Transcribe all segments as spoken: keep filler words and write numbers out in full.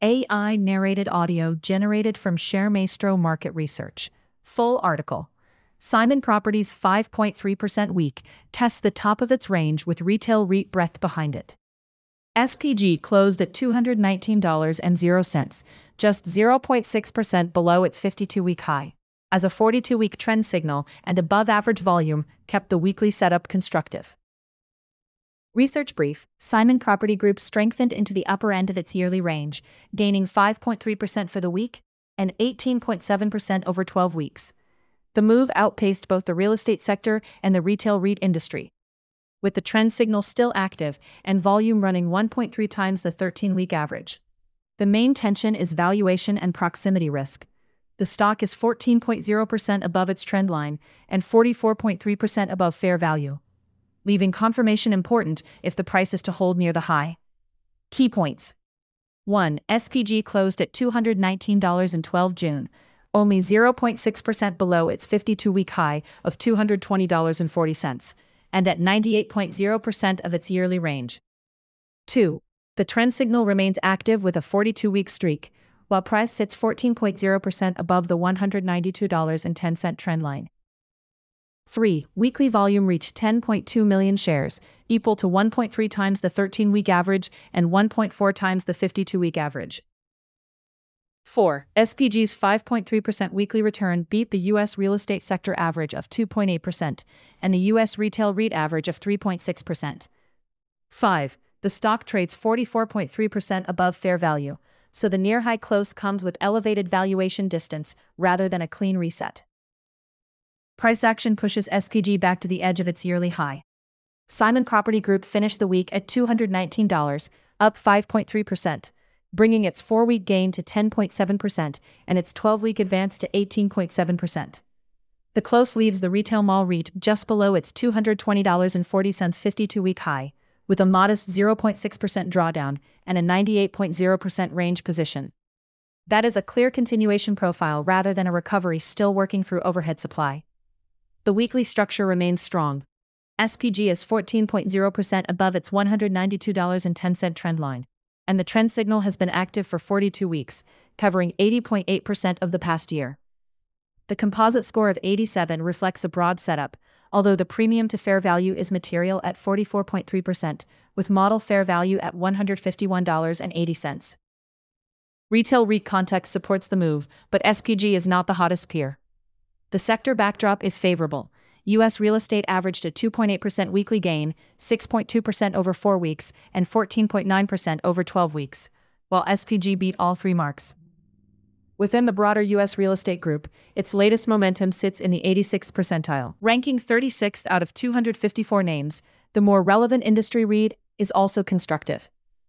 A I narrated audio generated from ShareMaestro Market Research. Full article. Simon Properties five point three percent weak tests the top of its range with retail REIT breadth behind it. S P G closed at two hundred nineteen dollars and zero cents, just zero point six percent below its fifty-two-week high, as a forty-two-week trend signal and above-average volume kept the weekly setup constructive. Research brief: Simon Property Group strengthened into the upper end of its yearly range, gaining five point three percent for the week and eighteen point seven percent over twelve weeks. The move outpaced both the real estate sector and the retail REIT industry, with the trend signal still active and volume running one point three times the thirteen-week average. The main tension is valuation and proximity risk. The stock is fourteen point zero percent above its trend line and forty-four point three percent above fair value, leaving confirmation important if the price is to hold near the high. Key points. one. S P G closed at two hundred nineteen dollars in twelve June, only zero point six percent below its fifty-two-week high of two hundred twenty dollars and forty cents, and at ninety-eight point zero percent of its yearly range. two. The trend signal remains active with a forty-two-week streak, while price sits fourteen point zero percent above the one hundred ninety-two dollars and ten cents trend line. three. Weekly volume reached ten point two million shares, equal to one point three times the thirteen-week average and one point four times the fifty-two-week average. four. S P G's five point three percent weekly return beat the U S real estate sector average of two point eight percent and the U S retail REIT average of three point six percent. five. The stock trades forty-four point three percent above fair value, so the near-high close comes with elevated valuation distance rather than a clean reset. Price action pushes S P G back to the edge of its yearly high. Simon Property Group finished the week at two hundred nineteen dollars, up five point three percent, bringing its four-week gain to ten point seven percent and its twelve-week advance to eighteen point seven percent. The close leaves the retail mall REIT just below its two hundred twenty dollars and forty cents fifty-two-week high, with a modest zero point six percent drawdown and a ninety-eight point zero percent range position. That is a clear continuation profile rather than a recovery still working through overhead supply. The weekly structure remains strong. S P G is fourteen point zero percent above its one hundred ninety-two dollars and ten cents trend line, and the trend signal has been active for forty-two weeks, covering eighty point eight percent of the past year. The composite score of eighty-seven reflects a broad setup, although the premium to fair value is material at forty-four point three percent, with model fair value at one hundred fifty-one dollars and eighty cents. Retail REIT context supports the move, but S P G is not the hottest peer. The sector backdrop is favorable. U S real estate averaged a two point eight percent weekly gain, six point two percent over four weeks, and fourteen point nine percent over twelve weeks, while S P G beat all three marks. Within the broader U S real estate group, its latest momentum sits in the eighty-sixth percentile. Ranking thirty-sixth out of two hundred fifty-four names, the more relevant industry read is also constructive.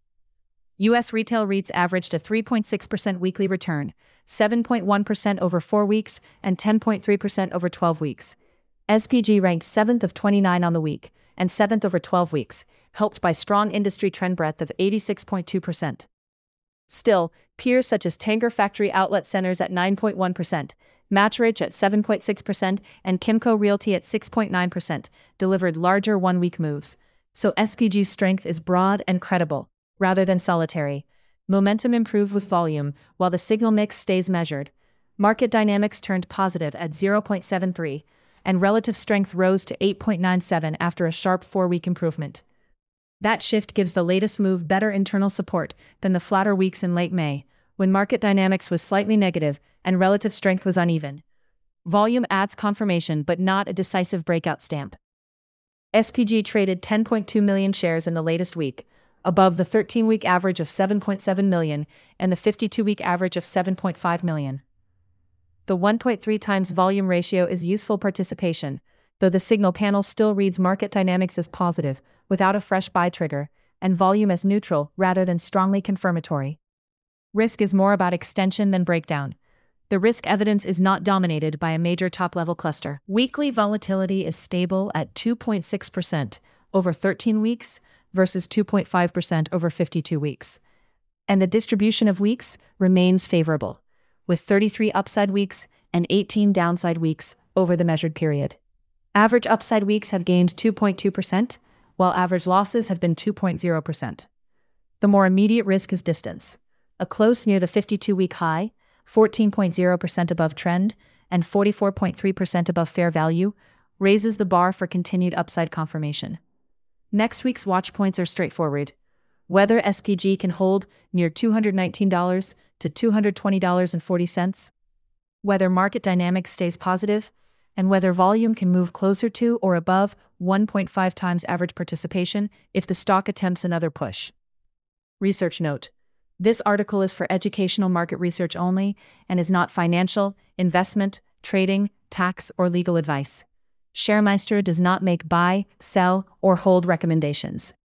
U S retail REITs averaged a three point six percent weekly return, seven point one percent over four weeks, and ten point three percent over twelve weeks. S P G ranked seventh of twenty-nine on the week, and seventh over twelve weeks, helped by strong industry trend breadth of eighty-six point two percent. Still, peers such as Tanger Factory Outlet Centers at nine point one percent, Matrix at seven point six percent, and Kimco Realty at six point nine percent delivered larger one-week moves, so S P G's strength is broad and credible, rather than solitary. Momentum improved with volume, while the signal mix stays measured. Market dynamics turned positive at zero point seven three, and relative strength rose to eight point nine seven after a sharp four-week improvement. That shift gives the latest move better internal support than the flatter weeks in late May, when market dynamics was slightly negative and relative strength was uneven. Volume adds confirmation but not a decisive breakout stamp. S P G traded ten point two million shares in the latest week, above the thirteen-week average of seven point seven million and the fifty-two-week average of seven point five million. The one point three times volume ratio is useful participation, though the signal panel still reads market dynamics as positive, without a fresh buy trigger, and volume as neutral rather than strongly confirmatory. Risk is more about extension than breakdown. The risk evidence is not dominated by a major top-level cluster. Weekly volatility is stable at two point six percent over thirteen weeks versus two point five percent over fifty-two weeks. And the distribution of weeks remains favorable, with thirty-three upside weeks and eighteen downside weeks over the measured period. Average upside weeks have gained two point two percent, while average losses have been two point zero percent. The more immediate risk is distance. a close near the fifty-two-week high, fourteen point zero percent above trend, and forty-four point three percent above fair value, raises the bar for continued upside confirmation. Next week's watch points are straightforward. Whether S P G can hold near two hundred nineteen dollars to two hundred twenty dollars and forty cents, whether market dynamics stays positive, and whether volume can move closer to or above one point five times average participation if the stock attempts another push. Research note: this article is for educational market research only and is not financial, investment, trading, tax, or legal advice. ShareMeister does not make buy, sell, or hold recommendations.